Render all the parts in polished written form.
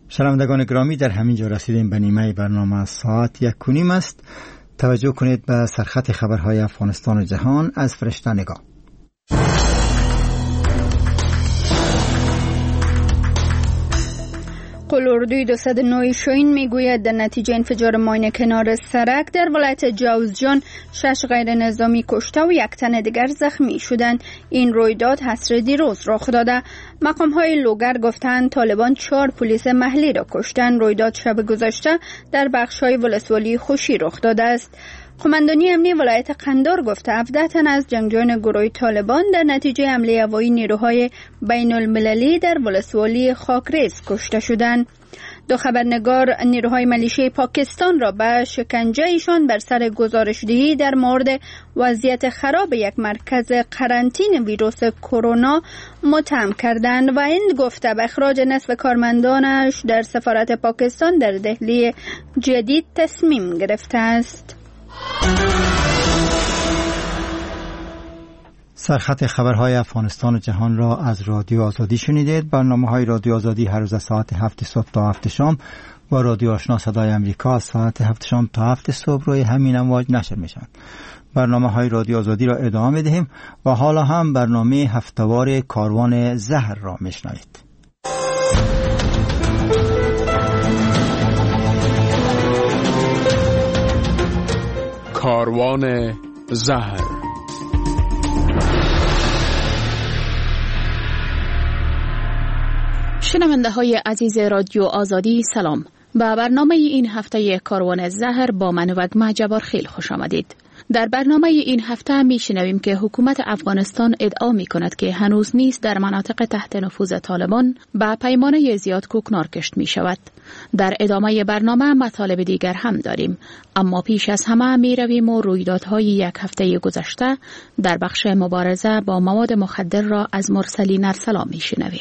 شنوندگان گرامی، در همین جا رسیدیم به نیمه برنامه. ساعت 1:30 است. توجه کنید به سرخط خبرهای افغانستان و جهان از فرشته نگاه. قلوردوی 209 شوین میگوید در نتیجه انفجار ماین کنار سرک در ولایت جوزجان 6 غیر نظامی کشته و 1 تن دیگر زخمی شدند. این رویداد عصر دیروز رخ داده. مقام های لوگر گفتند طالبان 4 پلیس محلی را کشتند. رویداد شب گذشته در بخش های ولسوالی خوشی رخ داده است. قماندانی امنی ولایت قندار گفته 17 تن از جنگجویان گروه طالبان در نتیجه حمله هوایی نیروهای بین المللی در ولسوالی خاکریز کشته شدند. دو خبرنگار نیروهای ملیشه پاکستان را به شکنجه ایشان بر سر گزارشدهی در مورد وضعیت خراب یک مرکز قرنطینه ویروس کرونا متهم کردند و این گفته به اخراج نصف کارمندانش در سفارت پاکستان در دهلی جدید تصمیم گرفته است. سرخط خبرهای افغانستان و جهان را از رادیو آزادی شنیدید. برنامه‌های رادیو آزادی هر روز از ساعت 7 صبح تا 7 شام و رادیو آشنا صدای امریکا از ساعت 7 شام تا 7 صبح روی همین امواج نشر میشوند. برنامه‌های رادیو آزادی را ادامه می‌دهیم و حالا هم برنامه هفته‌وار کاروان زهر را میشنوید. کاروان زهر. شنونده های عزیز رادیو آزادی سلام. به برنامه این هفته کاروان زهر با من وگمه جبار خیل خوش آمدید. در برنامه این هفته می شنویم که حکومت افغانستان ادعا می کند که هنوز نیز در مناطق تحت نفوذ طالبان به پیمانه زیاد کوکنار کشت می شود. در ادامه برنامه مطالب دیگر هم داریم، اما پیش از همه می رویم و رویدادهای یک هفته گذشته در بخش مبارزه با مواد مخدر را از مرسلین ارسلا می شنویم.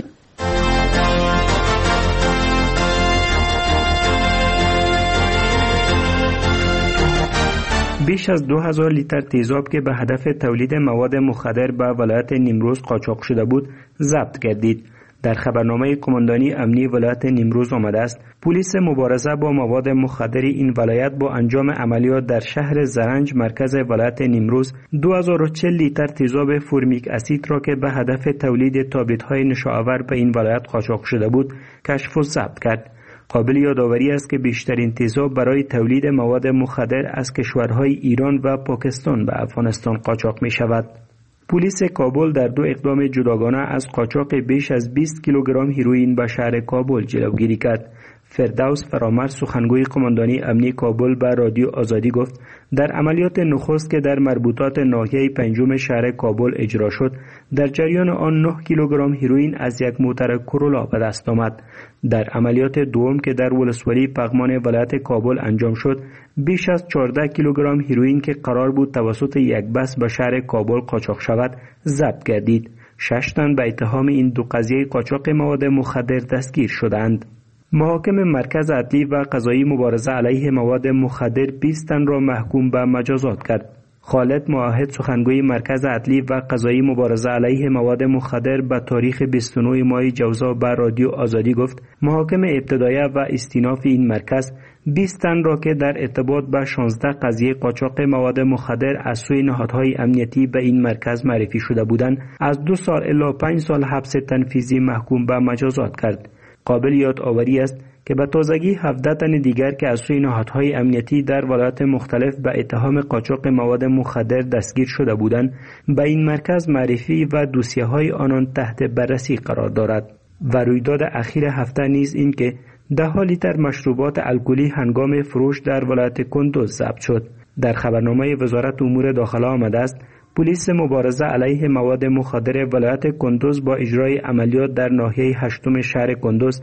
بیش از 2000 لیتر تیزاب که به هدف تولید مواد مخدر به ولایت نیمروز قاچاق شده بود ضبط گردید. در خبرنامه قماندانی امنی ولایت نیمروز آمده است پلیس مبارزه با مواد مخدر این ولایت با انجام عملیات در شهر زرنج مرکز ولایت نیمروز 2040 لیتر تیزاب فرمیک اسید را که به هدف تولید تابلت‌های نشاآور به این ولایت قاچاق شده بود کشف و ضبط کرد. قابل یادآوری است که بیشترین تیزاب برای تولید مواد مخدر از کشورهای ایران و پاکستان به افغانستان قاچاق می شود. پلیس کابل در 2 اقدام جداگانه از قاچاق بیش از 20 کیلوگرم هیروئین به شهر کابل جلوگیری کرد. فردوس فرامرز سخنگوی قماندانی امنی کابل به رادیو آزادی گفت در عملیات نخست که در مربوطات ناحیه 5 شهر کابل اجرا شد در جریان آن 9 کیلوگرم هیروئین از یک موتر کرولا به دست آمد. در عملیات دوم که در ولسوالی پغمان ولایت کابل انجام شد بیش از 14 کیلوگرم هیروئین که قرار بود توسط یک بس به شهر کابل قاچاق شود ضبط گردید. 6 تن به اتهام این 2 قضیه قاچاق مواد مخدر دستگیر شدند. محاکم مرکز عدلی و قضایی مبارزه علیه مواد مخدر 20 تن را محکوم به مجازات کرد. خالد معاهد سخنگوی مرکز عدلی و قضایی مبارزه علیه مواد مخدر به تاریخ 29 ماه جوزا به رادیو آزادی گفت محاکم ابتدایه و استیناف این مرکز 20 تن را که در ارتباط با 16 قضیه قاچاق مواد مخدر از سوی نهادهای امنیتی به این مرکز معرفی شده بودند از 2 سال الی 5 سال حبس تنفیذی محکوم به مجازات کرد. قابل یادآوری است که به تازگی 17 تن دیگر که از سوی نهادهای امنیتی در ولایات مختلف به اتهام قاچاق مواد مخدر دستگیر شده بودند به این مرکز معرفی و دوسیه‌های آنان تحت بررسی قرار دارد. و رویداد اخیر هفته نیز این که 10 لیتر مشروبات الکلی هنگام فروش در ولایت کندوز ضبط شد. در خبرنامه وزارت امور داخله آمده است پلیس مبارزه علیه مواد مخدر ولایت کندوز با اجرای عملیات در ناحیه 8 شهر کندوز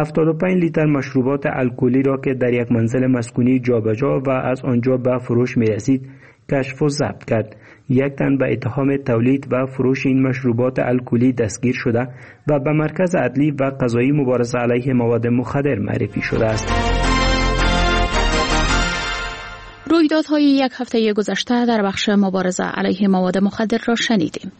75 لیتر مشروبات الکلی را که در یک منزل مسکونی جابجا و از آنجا به فروش می رسید کشف و ضبط کرد. 1 تن به اتهام تولید و فروش این مشروبات الکلی دستگیر شده و به مرکز عدلی و قضایی مبارزه علیه مواد مخدر معرفی شده است. رویدادهای یک هفته گذشته در بخش مبارزه علیه مواد مخدر را شنیدیم.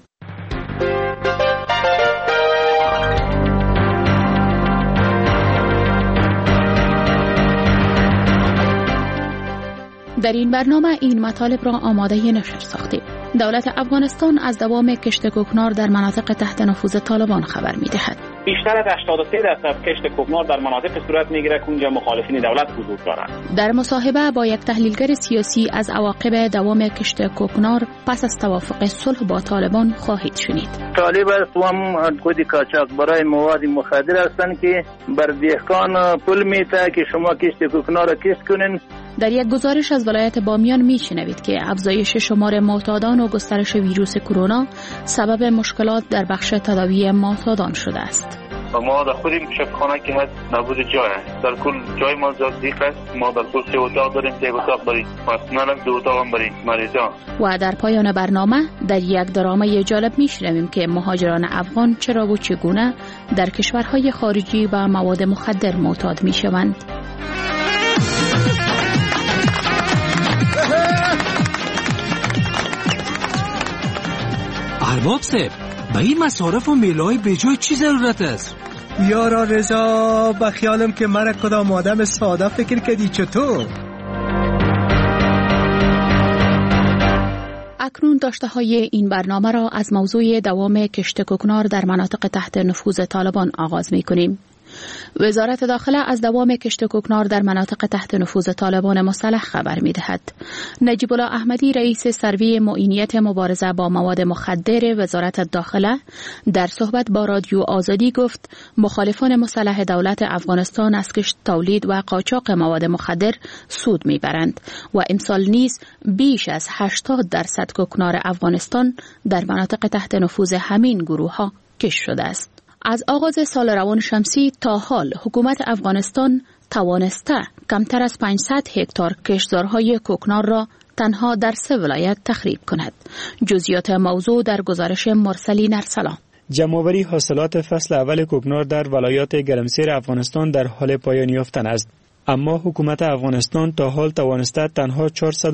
در این برنامه این مطالب را آماده نشر ساختیم. دولت افغانستان از دوام کشت کوکنار در مناطق تحت نفوذ طالبان خبر می‌دهد. بیشتر از 83% کشت کوکنار در مناطق صورت می‌گیرد که اونجا مخالفین دولت حضور دارند. در مصاحبه با یک تحلیلگر سیاسی از عواقب دوام کشت کوکنار پس از توافق صلح با طالبان خواهید شنید. طالب هم خودی قاچاق برای مواد مخدر هستند که بر دهقان پول میده که شما کشت کوکنار را کشت کنین. در یک گزارش از ولایت بامیان میشنوید که افزایش شمار معتادان و گسترش ویروس کرونا سبب مشکلات در بخش تداوی معتادان شده است. ما در خودیم شفاخانه که هست نبود جای است. در کل جای ما زیاد دیق است. ما در کل 3 اتاق داریم، 3 اتاق برای پرسنل، 2 اتاق هم برای مریضان. و در پایان برنامه در یک درامه جالب میشنویم که مهاجران افغان چرا و چگونه در کشورهای خارجی به مواد مخدر معتاد میشوند. ارباب صاحب، به این مصارف و میله‌های بجای چی ضرورت است؟ یارا رضا، به خیالم که مرا کدام آدم ساده فکر کردی چطور؟ اکنون داشته های این برنامه را از موضوع دوام کشت کوکنار در مناطق تحت نفوذ طالبان آغاز می کنیم. وزارت داخله از دوام کشت کوکنار در مناطق تحت نفوذ طالبان مسلح خبر می دهد. نجیب الله احمدی رئیس سروی معینیت مبارزه با مواد مخدر وزارت داخله در صحبت با رادیو آزادی گفت مخالفان مسلح دولت افغانستان از کشت تولید و قاچاق مواد مخدر سود می برند و امسال نیز بیش از 80% کوکنار افغانستان در مناطق تحت نفوذ همین گروه ها کشت شده است. از آغاز سال روان شمسی تا حال حکومت افغانستان توانسته کمتر از 500 هکتار کشتزارهای کوکنار را تنها در 3 ولایت تخریب کند. جزئیات موضوع در گزارش مرسلین ارسلان. جمع‌آوری حاصلات فصل اول کوکنار در ولایات گرمسیر افغانستان در حال پایان یافتن است. اما حکومت افغانستان تا حال توانسته تنها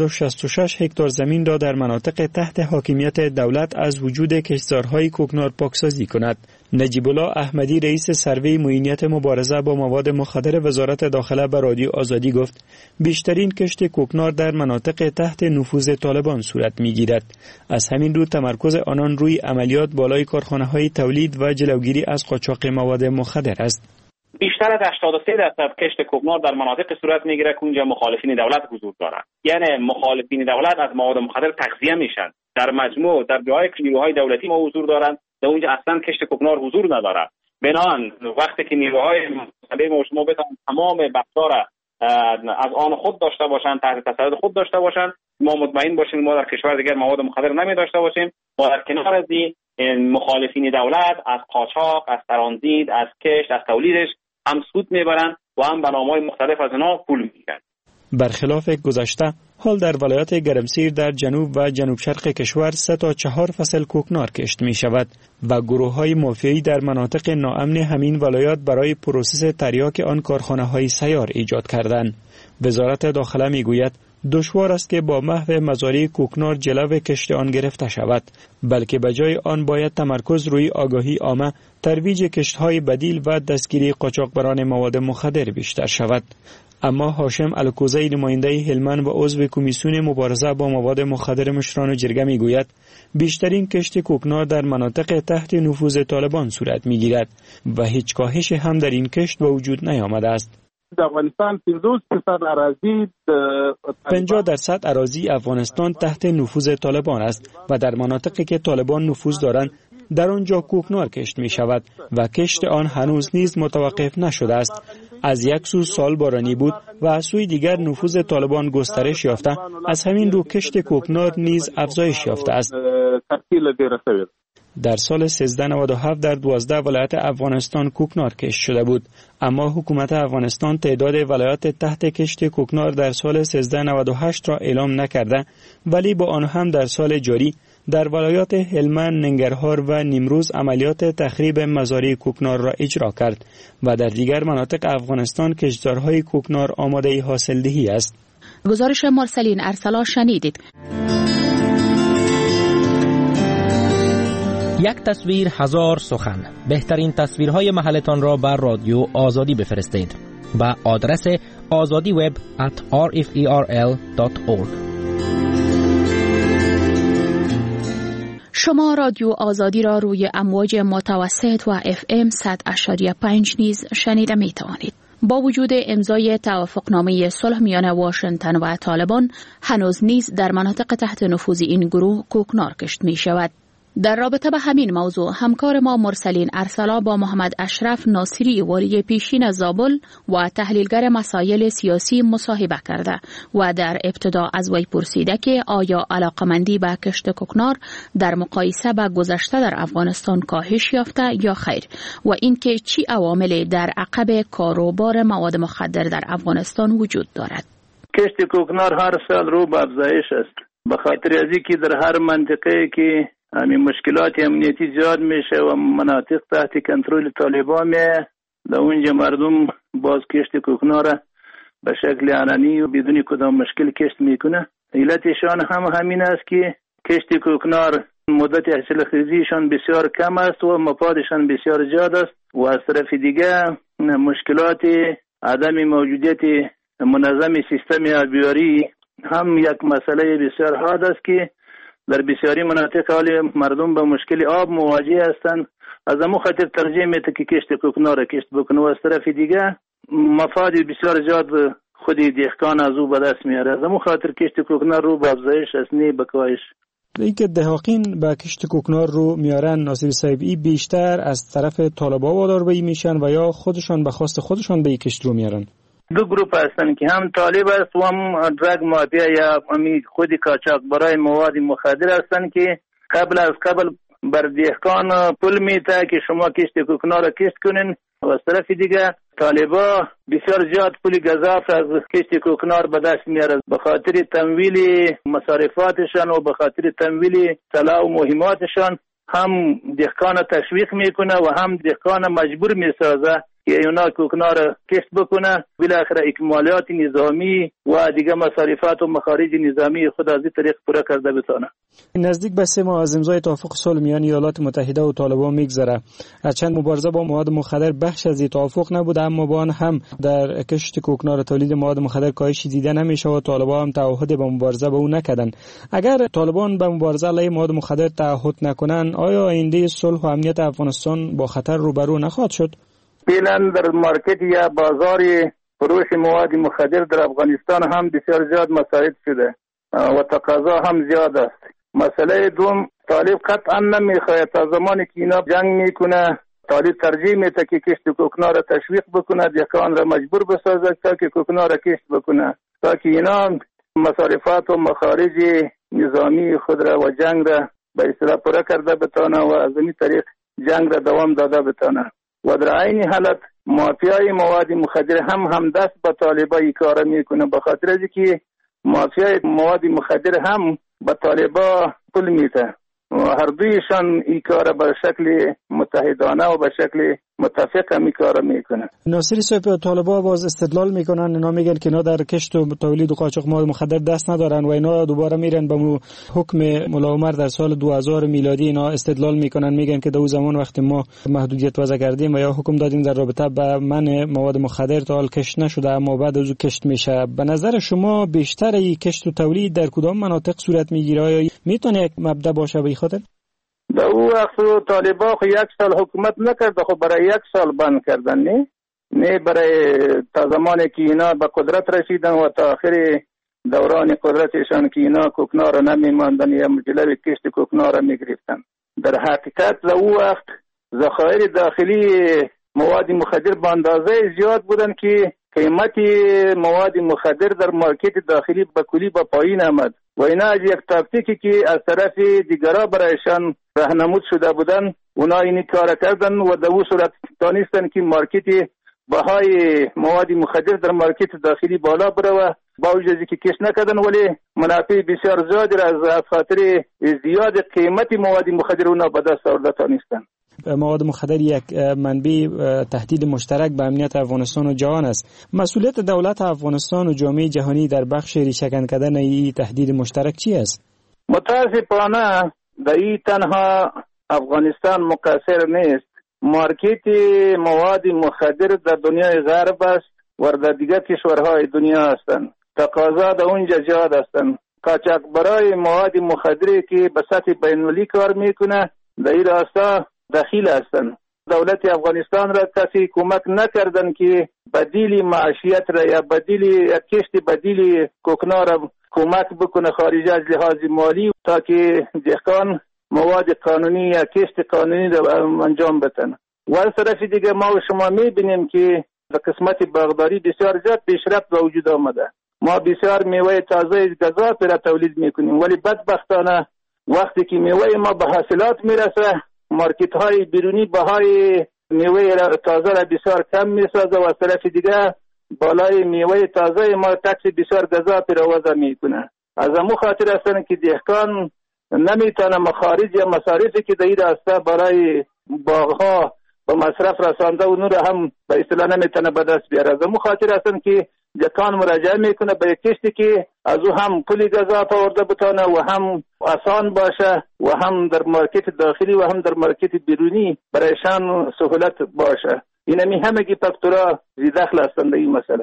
466 هکتار زمین را در مناطق تحت حاکمیت دولت از وجود کشتزارهای کوکنار پاکسازی کند. نجیب الله احمدی رئیس سروی معینیت مبارزه با مواد مخدر وزارت داخله به رادیو آزادی گفت بیشترین کشت کوکنار در مناطق تحت نفوذ طالبان صورت می‌گیرد. از همین رو تمرکز آنان روی عملیات بالای کارخانه‌های تولید و جلوگیری از قاچاق مواد مخدر است. بیشتر از 83% کشت کوکنار در مناطق صورت میگیره که اونجا مخالفین دولت حضور دارند. یعنی مخالفین دولت از مواد مخدر تغذیه میشن. در مجموع در جای نیروهای دولتی ما حضور دارند، در اونجا اصلا کشت کوکنار حضور نداره. بنان وقتی که نیروهای مخالف ما بتوان تمام بخشا را از آن خود داشته باشند، تحت تسلط خود داشته باشند، ما مطمئن باشیم ما در کشور دیگر مواد مخدر نمی داشته باشیم. و در کنار از این مخالفین دولت از قاچاق، از ترانزیت، از کشت، از تولیدش هم سود میبرند و هم به نام‌های مختلف از اینا پول میگیرند. برخلاف گذشته، حال در ولایت گرمسیر در جنوب و جنوب شرق کشور 3 تا 4 فصل کوکنار کشت می شود و گروه‌های مافیایی در مناطق ناامن همین ولایات برای پروسس تریاک آن کارخانه‌های سیار ایجاد کردند. وزارت داخله می گوید دشوار است که با محو مزارع کوکنار جلو کشت آن گرفته شود، بلکه به جای آن باید تمرکز روی آگاهی عامه، ترویج کشت‌های بدیل و دستگیری قاچاقبران مواد مخدر بیشتر شود. اما هاشم الکوزی نماینده هلمند و عضو کمیسیون مبارزه با مواد مخدر مشران جرگه میگوید بیشترین کشت کوکنار در مناطق تحت نفوذ طالبان صورت میگیرد و هیچ کاهش هم در این کشت به وجود نیامده است. در افغانستان 50% اراضی افغانستان تحت نفوذ طالبان است و در مناطقی که طالبان نفوذ دارند در آنجا کوکنار کشت می شود و کشت آن هنوز نیز متوقف نشده است. از یک سو سال بارانی بود و از سوی دیگر نفوذ طالبان گسترش یافته، از همین رو کشت کوکنار نیز افزایش یافته است. در سال 1397 در 12 ولایت افغانستان کوکنار کشت شده بود، اما حکومت افغانستان تعداد ولایات تحت کشت کوکنار در سال 1398 را اعلام نکرده، ولی با آن هم در سال جاری در ولایات هلمند، ننگرهار و نیمروز عملیات تخریب مزارع کوکنار را اجرا کرد و در دیگر مناطق افغانستان کشتزارهای کوکنار آماده حاصلدهی است. گزارش مرسلین ارسلان شنیدید. یک تصویر هزار سخن. بهترین تصویرهای محلتان را بر رادیو آزادی بفرستید. به آدرس azadiweb@rferl.org. شما رادیو آزادی را روی امواج متوسط و FM 100.5 نیز شنیده می توانید. با وجود امضای توافقنامه صلح میان واشنگتن و طالبان، هنوز نیز در مناطق تحت نفوذ این گروه کوکنار کشت می شود. در رابطه به همین موضوع همکار ما مرسلین ارسلا با محمد اشرف ناصری والی پیشین زابل و تحلیلگر مسائل سیاسی مصاحبه کرده و در ابتدا از وی پرسیده که آیا علاقمندی به کشت کوکنار در مقایسه با گذشته در افغانستان کاهش یافته یا خیر و اینکه چی عواملی در عقب کاروبار مواد مخدر در افغانستان وجود دارد. کشت کوکنار هر سال رو به افزایش است، به خاطر از اینکه در هر منطقه که همین مشکلات امنیتی زیاد میشه و مناطق تحت کنترل طالبان میه، در اونجا مردم باز کشت کوکنار به شکل علنی و بدون کدام مشکل کشت میکنه. علتشان همین است که کشت کوکنار مدت حاصل خیزیشان بسیار کم است و مفادشان بسیار زیاد است و از طرف دیگه مشکلات عدم موجودیت منظم سیستم آبیاری هم یک مسئله بسیار حاد است که در بسیاری مناطق حال مردم به مشکل آب مواجه هستند. از امو خاطر ترجیح میده که کشت کوکنار کشت بکنه و از طرف دیگه مفاد بسیار زیاد خود دهقان از او به دست میاره. از امو خاطر کشت کوکنار رو به افزایش است، نه به کاهش. اینکه دهقان به کشت کوکنار رو میارن ناصری صاحب، ای بیشتر از طرف طالبان وادار به میشن و یا خودشان به خواست خودشان به کشت رو میارن؟ دو گروپ هستن که هم طالب است و هم درگ مافیا یا خود قاچاقبرای مواد مخدر هستن که قبل بر دهقان پول میده که شما کشت کوکنار را کشت کنین و از طرف دیگه طالبا بسیار زیاد پول گزاف از کشت کوکنار به دست میاره به خاطر تمویل مصارفاتشان و به خاطر تمویل طلا و مهماتشان. هم دهقان تشویق میکنه و هم دهقان مجبور میسازه که اونا کوکنار کشت بکنه، بالاخره اکمالات نظامی و دیگه مصارفات و مخارج نظامی خود از این طریق پورا کرده بتونه. نزدیک به 3 ماه از امضای توافق صلح میان ایالات متحده و طالبان میگذره. هرچند مبارزه با مواد مخدر بخش از این توافق نبوده، اما با آن هم در کشت کوکنار تولید مواد مخدر کاهشی دیده نمیشه و طالبان هم تعهد به مبارزه با اون نکردن. اگر طالبان به مبارزه علیه مواد مخدر تعهد نکنن، آیا آینده صلح و امنیت افغانستان با خطر روبرو نخواهد شد؟ فعلا در مارکت یا بازار فروش مواد مخدر در افغانستان هم بسیار زیاد مساعد شده و تقاضا هم زیاد است. مسئله دوم، طالب قطعا نمیخواهد تا زمانی که اینا جنگ میکنه، طالب ترجیح میده که کشت کوکنار را تشویق بکنه، دهقان را مجبور بسازه تا که کوکنار را کشت بکنه، تا که اینا مصارفات و مخارج نظامی خود را و جنگ را به اصطلاح پورا کرده بتانه و از این طریق جنگ را دوام داده بتانه. و در عین حالت مافیای مواد مخدر هم دست به طالبای کار میکنه، به خاطر از اینکه مافیای مواد مخدر هم به طالبا پول میده و هر دویشان این کار به شکل متحدانه و به شکل متفق هم این کار میکنه. ناصری صاحب، طالبا باز استدلال میکنن، اینا میگن که اینا در کشت و تولید و قاچاق مواد مخدر دست ندارن و اینا دوباره میرن به حکم ملا عمر در سال 2000 میلادی. اینا استدلال میکنن، میگن که در اون زمان وقتی ما محدودیت وضع کردیم و یا حکم دادیم در رابطه با منع مواد مخدر تا حال کشت نشده، اما بعد از اون کشت میشه. به نظر شما بیشتر این کشت و تولید در کدام مناطق صورت میگیره؟ یا میتونه یک مبدا باشه به خاطر؟ در اون وقت طالبان خو 1 سال حکومت نکرده، خو برای 1 سال بند کردن، نه برای تا زمانی که اینا به قدرت رسیدن و تا آخر دوران قدرتشان که اینا کوکنار را نمیماندن یا مجلب کشت کوکنار را میگرفتن. در حقیقت در اون وقت ذخایر داخلی مواد مخدر به اندازه زیاد بودن که قیمت مواد مخدر در مارکت داخلی به کلی به پایین آمد و اینا از یک تاکتیکی که از طرف دیگرها برایشان راهنمود شده بودن اونا این کار کردن و در اون صورت دانستن که مارکت بهای مواد مخدر در مارکت داخلی بالا بره و با وجود از اینکه کش نکردن ولی منافع بسیار زیادی را از خاطر زیاد قیمت مواد مخدر اونا به دست آورده دانستن. مواد مخدر یک منبع تهدید مشترک به امنیت افغانستان و جهان است. مسئولیت دولت افغانستان و جامعه جهانی در بخش ریشه‌کن کردن این تهدید مشترک چی است؟ متاسفانه در این تنها افغانستان مقصر نیست. مارکت مواد مخدر در دنیای غرب است و در دیگر کشورهای دنیا هستند. تقاضا در اونجا زیاد هستند. قاچاقبرای مواد مخدری که به سطح بین‌المللی کار میکنه در این راستا دخیل هستند. دولت افغانستان را کسی کمک نکردن که بدیل معیشت را یا بدیل کشت بدیل کوکنار را کمک بکنه خارج از لحاظ مالی تا که دهقان مواد قانونی یا کشت قانونی را انجام بدن. و از طرف دیگه ما و شما میبینیم که در قسمت باغداری بسیار زیاد پیشرفت به وجود آمده. ما بسیار میوه تازه گزاف را تولید میکنیم، ولی بدبختانه وقتی که میوه ما به حاصلات میرسه مارکت های بیرونی بهای میوه تازه را بسیار کم میسازه و از طرف دیگه بالای میوه تازه ما تکس بسیار گزاف را وضع میکنه. از همون خاطر هستن که دهقان نمیتونه مخارج یا مصارفی که در راستا برای باغها به مصرف رسانده و نور هم به اصطلاح نمیتونه به دست بیاره. از همون خاطر هستن که دهقان مراجعه میکنه به کشتی که از او هم پولی گزاف آورده بتونه و هم آسان باشه و هم در مارکت داخلی و هم در مارکت بیرونی برایشان سهولت باشه. اینمی همگی فاکتورها زی دخل هستند در این مسئله.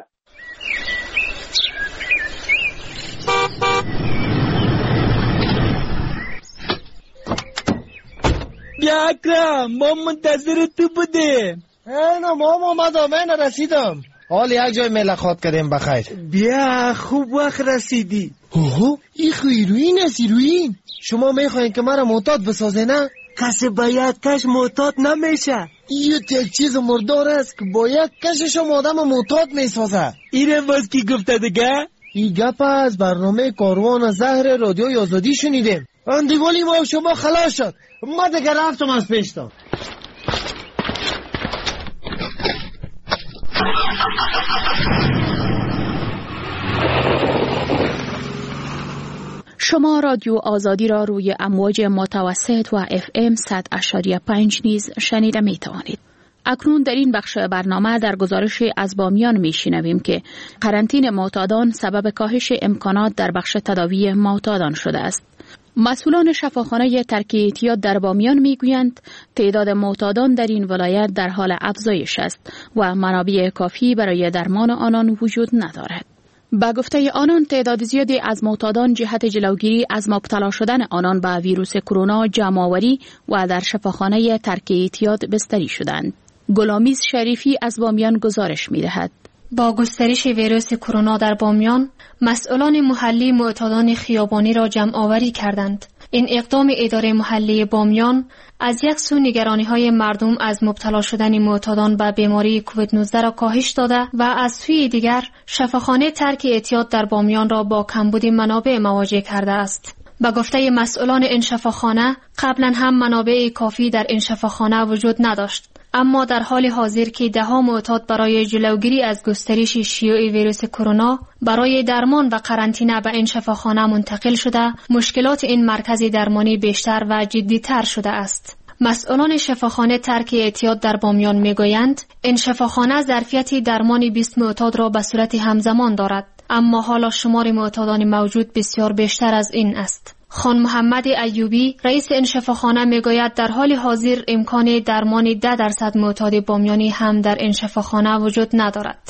بیا اکرم، ما منتظر تو بودیم. نه ماما اومدم، من رسیدم. حال یک جای ملاقات کردیم بخیر. بیا خوب وقت رسیدی. اوه این هیروین است. هیروین شما میخواین که مرا معتاد بسازه نه؟ کسی باید کش معتاد نمیشه. این یک چیز مردار است که باید کشش آدم معتاد میسازه. اینه باز کی گفته دیگه؟ این گپ از برنامه کاروان زهر رادیوی آزادی شنیدیم. اندیوالی ما شما خلاص شد. ما دیگه رفتم از پیشتم. شما رادیو آزادی را روی امواج متوسط و FM 100.5 نیز شنیده می توانید. اکنون در این بخش برنامه در گزارش از بامیان می شنویم که قرنطینه معتادان سبب کاهش امکانات در بخش تداوی معتادان شده است. مسئولان شفاخانه ترک اعتیاد در بامیان می گویند تعداد معتادان در این ولایت در حال افزایش است و منابع کافی برای درمان آنان وجود ندارد. با گفته آنان تعداد زیادی از معتادان جهت جلوگیری از مبتلا شدن آنان به ویروس کرونا جمع‌آوری و در شفاخانه ترک اعتیاد بستری شدند. گلامیز شریفی از بامیان گزارش می‌دهد. با گسترش ویروس کرونا در بامیان، مسئولان محلی معتادان خیابانی را جمع‌آوری کردند. این اقدام اداره محلی بامیان از یک سو نگرانی‌های مردم از مبتلا شدن معتادان به بیماری کووید 19 را کاهش داده و از سوی دیگر شفاخانه ترک اعتیاد در بامیان را با کمبود منابع مواجه کرده است. با گفته مسئولان این شفاخانه، قبلا هم منابع کافی در این شفاخانه وجود نداشت. اما در حال حاضر که ده‌ها معتاد برای جلوگیری از گسترش شیوع ویروس کرونا برای درمان و قرنطینه به این شفاخانه منتقل شده، مشکلات این مرکز درمانی بیشتر و جدی‌تر شده است. مسئولان شفاخانه ترک اعتیاد در بامیان میگویند این شفاخانه ظرفیت درمان 20 معتاد را به صورت همزمان دارد، اما حالا شمار معتادان موجود بسیار بیشتر از این است. خان محمد ایوبی رئیس این شفاخانه میگوید در حال حاضر امکان درمان 10% معتاد بامیانی هم در این شفاخانه وجود ندارد.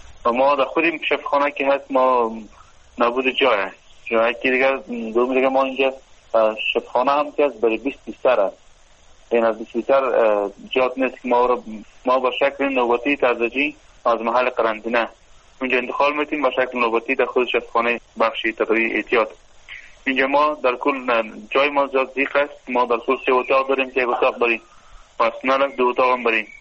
ما در خود این شفاخانه که هست ما نبود جای که دیگه ما اینجا شفاخانه هم که هست برای 20 بستر است. این از 20 بستر جات نیست که ما با شکل نوبتی تدریجی از محل قرنطینه اونجا انتقال میتیم با شکل نوبتی در خود شفاخانه بخش تداوی اعتیاد. اینجا ما در کل جای ما زیاد ضیق است. ما در کل 3 اتاق داریم که 1 اتاق برای پرسنل، 2 اتاق هم برای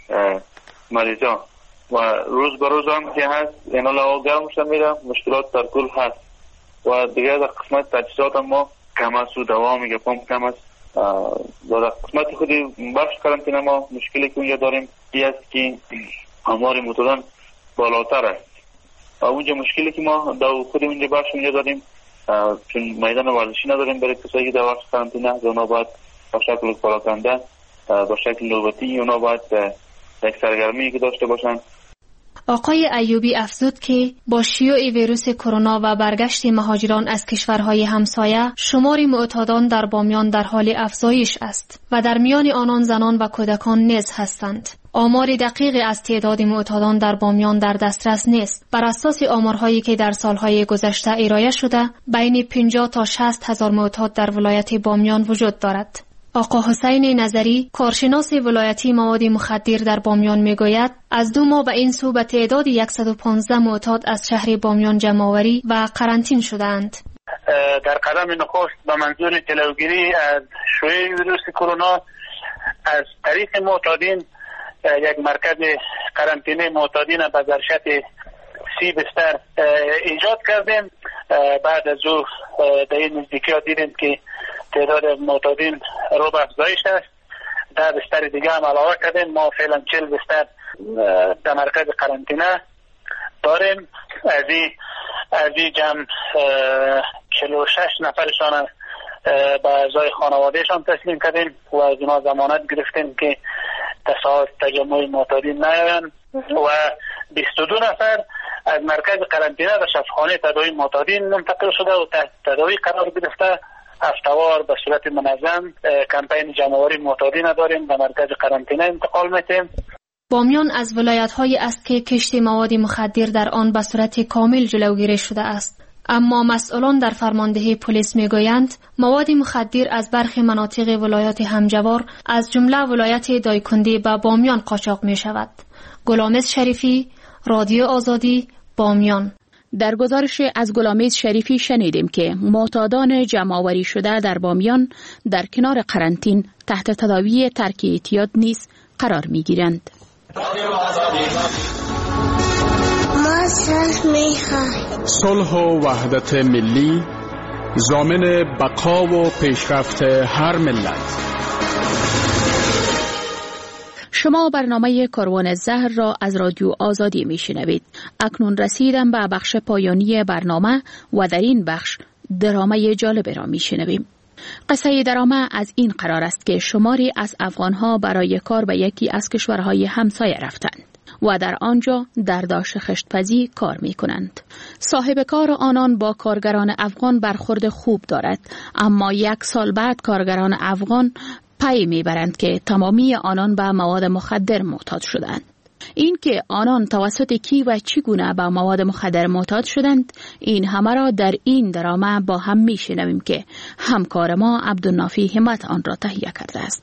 مریضا و روز به روز هم که هست اینا لوا گرم شده میره، مشکلات در کل هست و دیگه در قسمت تجهیزات هم ما کم است و دوا میگه پمپ کم است و در قسمت خودی بخش قرنطینه ما مشکلی که اونجا داریم این است که آمار معتادان بالاتر است و اونجا مشکلی که ما در خود اونجا بخش اونجا داریم چون میدان ورزشی نداریم برای کسایی که در بخش قرنطینه اونا باید با شکل پراکنده با شکل نوبتی اونا باید یک سرگرمی که داشته باشن. آقای ایوبی افزود که با شیوع ویروس کرونا و برگشت مهاجران از کشورهای همسایه شمار معتادان در بامیان در حال افزایش است و در میان آنان زنان و کودکان نیز هستند. آمار دقیقی از تعداد معتادان در بامیان در دسترس نیست. بر اساس آمارهایی که در سالهای گذشته ارائه شده، بین 50 تا 60 هزار معتاد در ولایت بامیان وجود دارد. آقا حسین نظری، کارشناس ولایتی مواد مخدر در بامیان میگوید از 2 ماه به این سو به تعداد 115 معتاد از شهر بامیان جمع‌آوری و قرنطین شدند. در قدم نخست به منظور جلوگیری از شیوع ویروس کرونا از طریق معتادین یک مرکز قرنطینه معتادین به ظرفیت 30 بستر ایجاد کردیم. بعد از او در این نزدیکی‌ها دیدیم که تعداد معتادین رو به افزایش است. 10 بستر دیگه هم علاوه کردیم. ما فعلا 40 بستر در مرکز قرنطینه داریم. از این جمع 46 نفرشان به اعضای خانوادهشان تسلیم کردیم و از اونا ضمانت گرفتیم که تصاعد تجمع معتادین نیاین و 22 نفر از مرکز قرنطینه به شفاخانه تداوی معتادین منتقل شده و تحت تداوی قرار گرفته. هفته‌وار به صورت منظم کمپین جمع‌آوری معتادین داریم به مرکز قرنطینه انتقال می‌دیم. بامیان از ولایت‌هایی است که کشت مواد مخدر در آن به صورت کامل جلوگیری شده است. اما مسئولان در فرماندهی پلیس میگویند مواد مخدر از برخی مناطق ولایت همجوار از جمله ولایت دایکنده به بامیان قاچاق می شود. گلامز شریفی، رادیو آزادی، بامیان. در گزارش از گلامز شریفی شنیدیم که معتادان جمع‌آوری شده در بامیان در کنار قرنطین تحت تداوی ترک اعتیاد نیز قرار می گیرند. ما صلح و وحدت ملی ضامن بقا و پیشرفت هر ملت. شما برنامه کاروان زهر را از رادیو آزادی می شنوید. اکنون رسیدم به بخش پایانی برنامه و در این بخش درامه جالب را می شنویم. قصه درامه از این قرار است که شماری از افغانها برای کار به یکی از کشورهای همسایه رفتند و در آنجا در داشت خشتپزی کار می کنند. صاحب کار آنان با کارگران افغان برخورد خوب دارد، اما 1 سال بعد کارگران افغان پی می برند که تمامی آنان به مواد مخدر معتاد شدند. این که آنان توسط کی و چگونه به مواد مخدر معتاد شدند، این همه را در این درامه با هم می شنویم که همکار ما عبدالنافی همت آن را تهیه کرده است.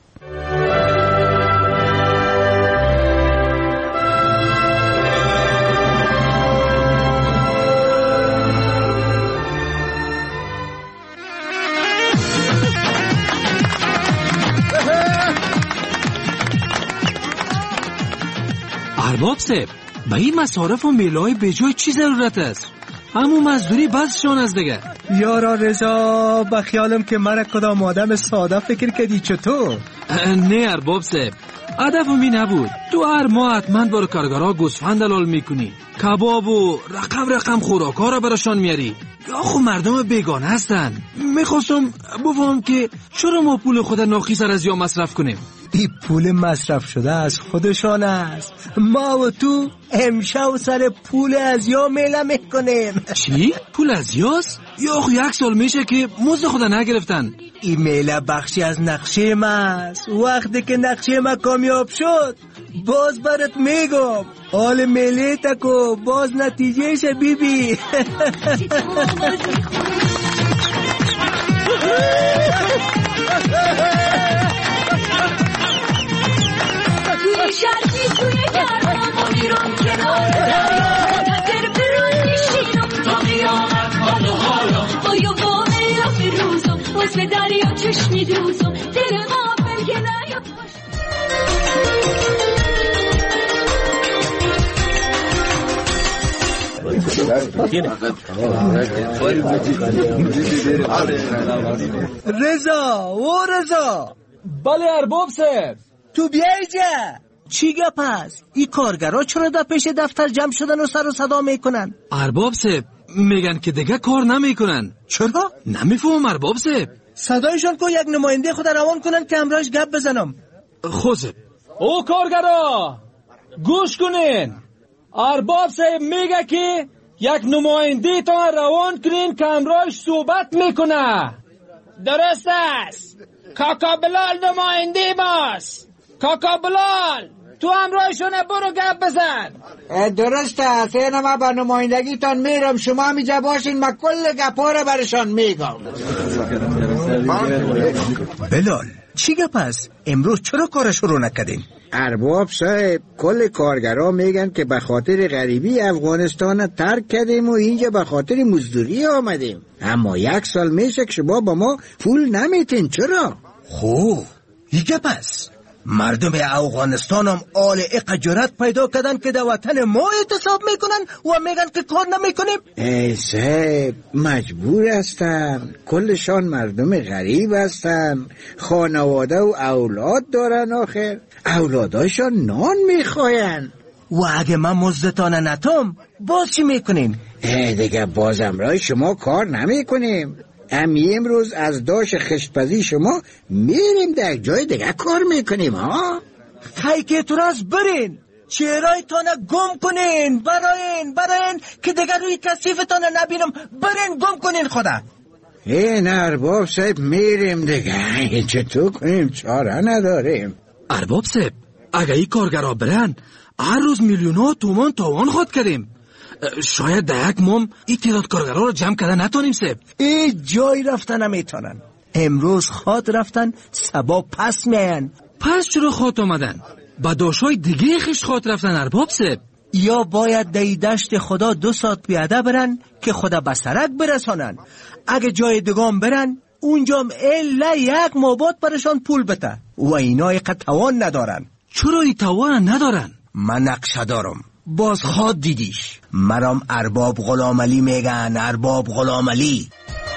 ارباب صاحب، به این مصارف و میله‌های بجای چی ضرورت است؟ همون مزدوری بسشان از دیگه. یارا رضا، به خیالم که من کدام آدم ساده فکر کردی چطور؟ نه ارباب صاحب، هدفم این نبود. تو هر ماه حتما بار کارگرها گوسفند دلال میکنی، کباب و رقم خوراکا را براشان میاری. یا خو مردم بیگانه هستن. میخواستم بفهم که چرا ما پول خود ناخیسر از یا مصرف کنیم؟ این پول مصرف شده از خودشان است. ما و تو امشب سر پول از یا میله میکنیم. چی؟ پول از یاست؟ یا خو 1 سال میشه که مزد خود نگرفتن. این میله بخشی از نقشه ما است. وقتی که نقشه ما کامیاب شد باز برات میگم. حال میله تکو باز نتیجهش بیبی. شرکی توی گرمام و میرم کنار دریا در برون میشینم تا قیامت حال و حالا با یوامه یا فروزم واسه دریا چشمی دوزم دل غافل که نیا رضا بله ارباب صاحب، تو بیا اینجا. چی گپ هست؟ این کارگرها چرا در پیش دفتر جمع شدن و سر و صدا میکنن؟ ارباب صاحب میگن که دیگه کار نمیکنن. چرا؟ نمیفهم ارباب صاحب. صدایشان کو یک نماینده خود روان کنن که همراهش گپ بزنم. خوزه او کارگرها گوش کنین. ارباب صاحب میگه که یک نماینده تا روان کنین که همراهش صحبت میکنه. درست است. کاکا بلال نماینده ماست. کاکا بلال تو همراهشونه، برو گپ بزن. درسته است، اینه من به نمایندگیتان میرم، شما همیجا باشین، من کل گپا رو برشان میگم. بلال چی گپ است؟ امروز چرا کار شروع نکردین؟ ارباب صاحب، کل کارگرها میگن که به خاطر غریبی افغانستان ترک کردیم و اینجا به خاطر مزدوری آمدیم. اما 1 سال میشه که شما با ما پول نمیتین، چرا؟ خوب این گپ است. مردم افغانستان هم آل اقجارت پیدا کردن که در وطن ما اعتصاب میکنن و میگن که کار نمیکنیم. ای صاحب، مجبور هستن، کلشان مردم غریب هستن، خانواده و اولاد دارن، آخر اولاداشان نان میخواین. و اگه من مزدتان نتام باز چی میکنین؟ دیگه بازم رای شما کار نمیکنیم. امروز از داش خشتپزی شما میریم در جای دیگه کار میکنیم ها. خیلی که از برین چهرهای تانه گم کنین، براین که دیگه روی کثیفتان نبینم، برین گم کنین خدا. این ارباب صاحب میریم دیگه، چطور کنیم، چاره نداریم. ارباب صاحب، اگه این کارگرها برن هر روز میلیون‌ها تومان تاوان خود کردیم. شاید در 1 ماه این تعداد کارگرها رو جمع کردن نتونیم صاحب. این جای رفتن نمیتونن. امروز خاط رفتن، سبا پس میان. پس چرا خاط آمدن؟ با داشتای دیگه خیش خاط رفتن ارباب صاحب. یا باید در دشت خدا 2 ساعت پیاده برن که خدا به سرک برسانن. اگه جای دگام برن اونجا الا 1 ماه بعد برشان پول بده و اینا یک توان ندارن. چرا این توان ندارن؟ من نقشه دارم، باز خود دیدیش. مرام ارباب غلام علی میگن، ارباب غلام علی.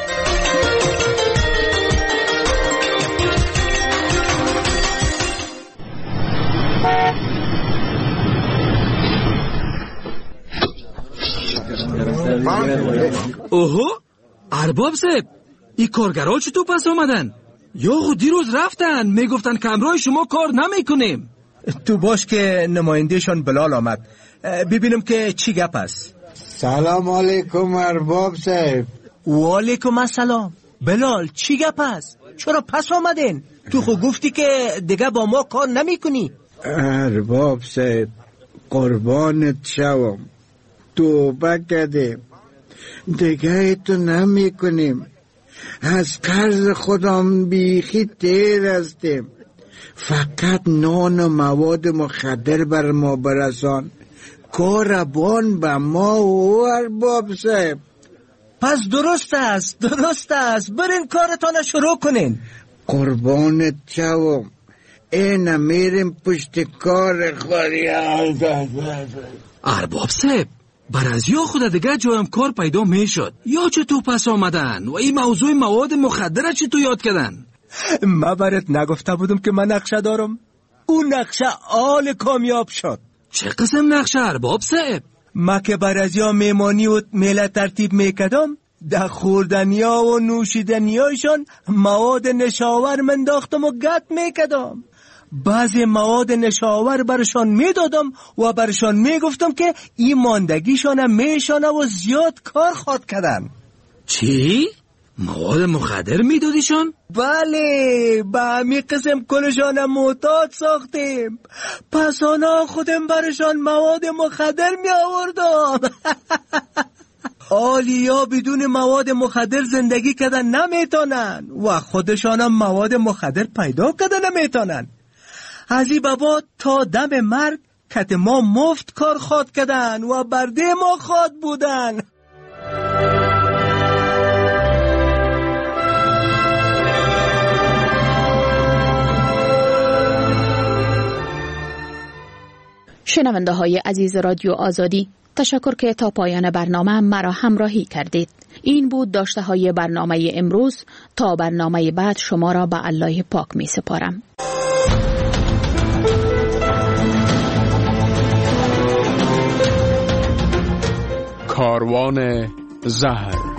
اوهو ارباب صاحب، این کارگرها چطور پس آمدن؟ یا خود دیروز رفتن میگفتن که همراه شما کار نمیکنیم. تو باش که نمایندهشان بلال آمد، ببینم که چی گپ است. سلام علیکم ارباب صاحب. و علیکم السلام. بلال چی گپ است؟ چرا پس آمدین؟ تو خود گفتی که دیگه با ما کار نمیکنی. ارباب صاحب، قربانت شوم، توبه کردیم، دیگه تو نمیکنیم. از قرض خودم بیخی تیر هستیم. فقط نان و مواد مخدر بر ما برسان، کاربان به ما و ارباب صاحب. پس درست است، برین کارتان شروع کنین. قربانت شوم، این میریم پشت کار خوری. ارباب صاحب، برازی خود دیگه جایم کار پیدا میشد، یا چطور پس آمدن و این موضوع مواد مخدر چطور یاد کردن؟ من برات نگفته بودم که من نقشه دارم؟ اون نقشه آل کامیاب شد. چه قسم نقشه ارباب صاحب؟ ما که برازی میمانی و میله ترتیب میکدم، در خوردنیا و نوشیدنیاشان مواد نشاور منداختم و گت میکدم. بعضی مواد نشاور برشان میدادم و برشان میگفتم که این ماندگیشان میشانه و زیاد کار خود کردن. چی؟ مواد مخدر میدادیشان؟ بله، به همی قسم کلشان محتاط ساختیم. پس آنها خودم برشان مواد مخدر می آوردم. آلیا بدون مواد مخدر زندگی کردن نمیتونن و خودشان هم مواد مخدر پیدا کردن نمیتونن. از این بابا تا دم مرگ کت ما مفت کار خود کردن و برده ما خود بودن. شنونده های عزیز رادیو آزادی، تشکر که تا پایان برنامه مرا همراهی کردید. این بود داشته های برنامه امروز. تا برنامه بعد شما را به الله پاک می سپارم. کاروان زهر.